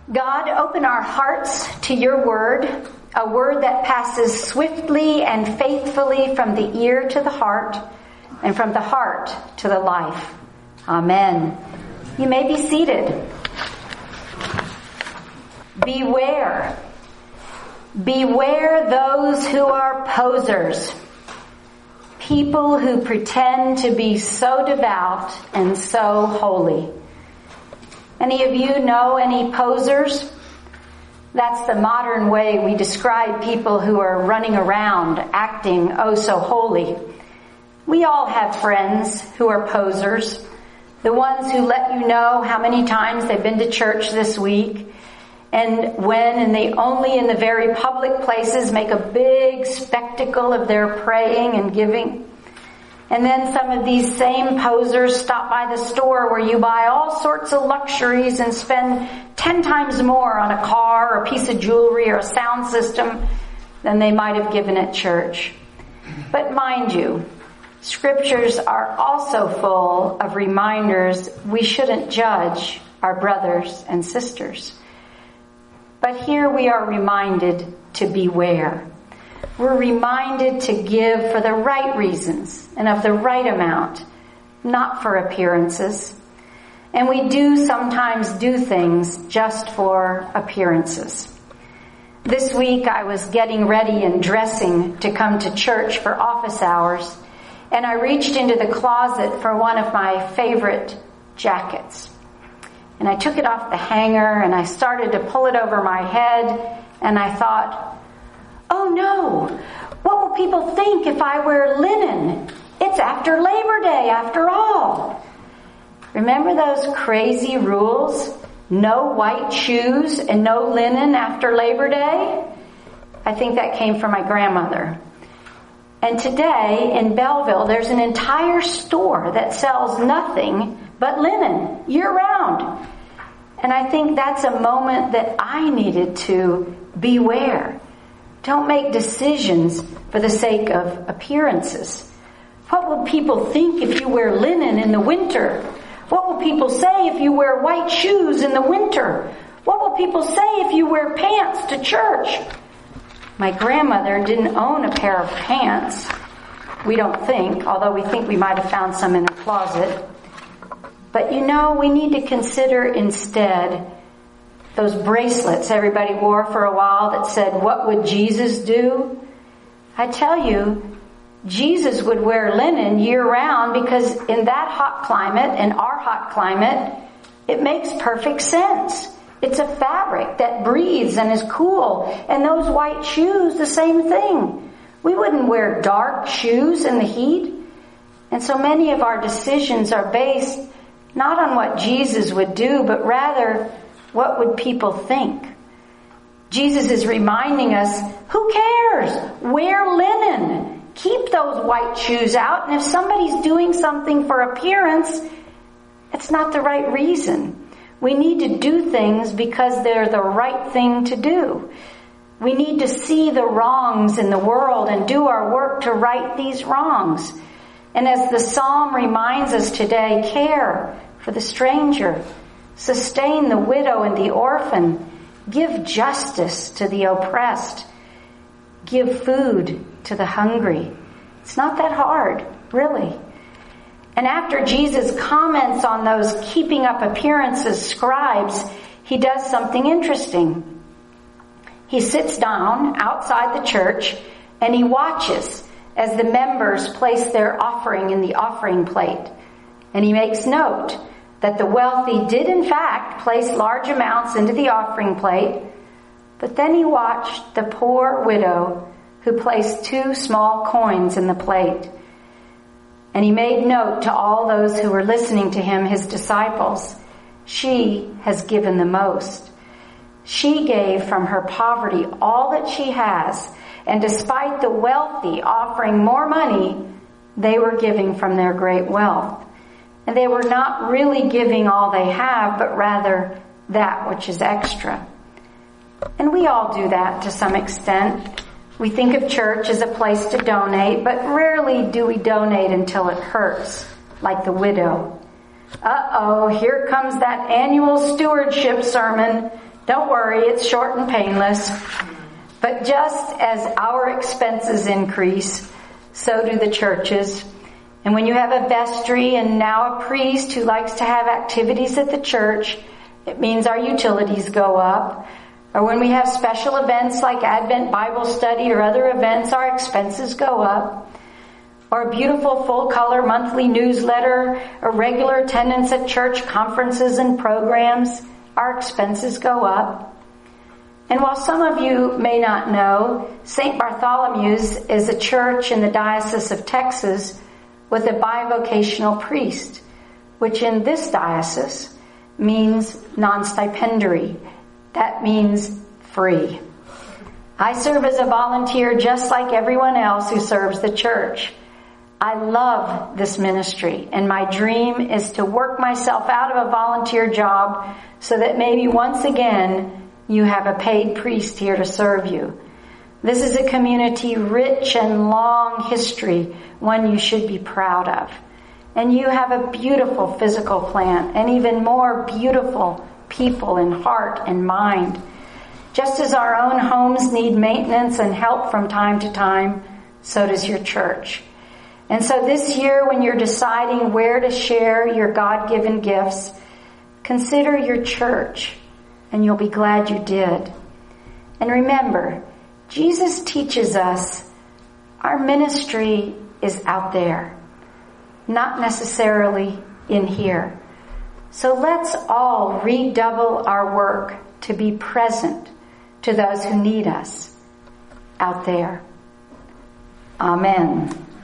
God, open our hearts to your word, a word that passes swiftly and faithfully from the ear to the heart, and from the heart to the life. Amen. You may be seated. Beware. Beware those who are posers. People who pretend to be so devout and so holy. Any of you know any posers? That's the modern way we describe people who are running around acting oh so holy. We all have friends who are posers. The ones who let you know how many times they've been to church this week and when, and they only in the very public places make a big spectacle of their praying and giving. And then some of these same posers stop by the store where you buy all sorts of luxuries and spend 10 times more on a car or a piece of jewelry or a sound system than they might have given at church. But mind you, scriptures are also full of reminders we shouldn't judge our brothers and sisters. But here we are reminded to beware. We're reminded to give for the right reasons and of the right amount, not for appearances. And we do sometimes do things just for appearances. This week I was getting ready and dressing to come to church for office hours, and I reached into the closet for one of my favorite jackets. And I took it off the hanger and I started to pull it over my head, and I thought, oh no, what will people think if I wear linen? It's after Labor Day after all. Remember those crazy rules? No white shoes and no linen after Labor Day? I think that came from my grandmother. And today in Belleville, there's an entire store that sells nothing but linen year-round. And I think that's a moment that I needed to beware. Don't make decisions for the sake of appearances. What will people think if you wear linen in the winter? What will people say if you wear white shoes in the winter? What will people say if you wear pants to church? My grandmother didn't own a pair of pants. We don't think, although we think we might have found some in her closet. But you know, we need to consider instead those bracelets everybody wore for a while that said, what would Jesus do? I tell you, Jesus would wear linen year-round because in that hot climate, in our hot climate, it makes perfect sense. It's a fabric that breathes and is cool. And those white shoes, the same thing. We wouldn't wear dark shoes in the heat. And so many of our decisions are based not on what Jesus would do, but rather, what would people think? Jesus is reminding us, who cares? Wear linen. Keep those white shoes out. And if somebody's doing something for appearance, it's not the right reason. We need to do things because they're the right thing to do. We need to see the wrongs in the world and do our work to right these wrongs. And as the psalm reminds us today, care for the stranger, sustain the widow and the orphan, give justice to the oppressed, give food to the hungry. It's not that hard, really. And after Jesus comments on those keeping up appearances scribes, he does something interesting. He sits down outside the church and he watches as the members place their offering in the offering plate. And he makes note that the wealthy did in fact place large amounts into the offering plate, but then he watched the poor widow who placed 2 small coins in the plate. And he made note to all those who were listening to him, his disciples, she has given the most. She gave from her poverty all that she has, and despite the wealthy offering more money, they were giving from their great wealth. And they were not really giving all they have, but rather that which is extra. And we all do that to some extent. We think of church as a place to donate, but rarely do we donate until it hurts, like the widow. Uh-oh, here comes that annual stewardship sermon. Don't worry, it's short and painless. But just as our expenses increase, so do the church's. And when you have a vestry and now a priest who likes to have activities at the church, it means our utilities go up. Or when we have special events like Advent Bible study or other events, our expenses go up. Or a beautiful full-color monthly newsletter, or regular attendance at church conferences and programs, our expenses go up. And while some of you may not know, St. Bartholomew's is a church in the Diocese of Texas with a bivocational priest, which in this diocese means non-stipendiary. That means free. I serve as a volunteer just like everyone else who serves the church. I love this ministry, and my dream is to work myself out of a volunteer job so that maybe once again you have a paid priest here to serve you. This is a community rich and long history, one you should be proud of. And you have a beautiful physical plant and even more beautiful people in heart and mind. Just as our own homes need maintenance and help from time to time, so does your church. And so this year, when you're deciding where to share your God-given gifts, consider your church, and you'll be glad you did. And remember, Jesus teaches us our ministry is out there, not necessarily in here. So let's all redouble our work to be present to those who need us out there. Amen.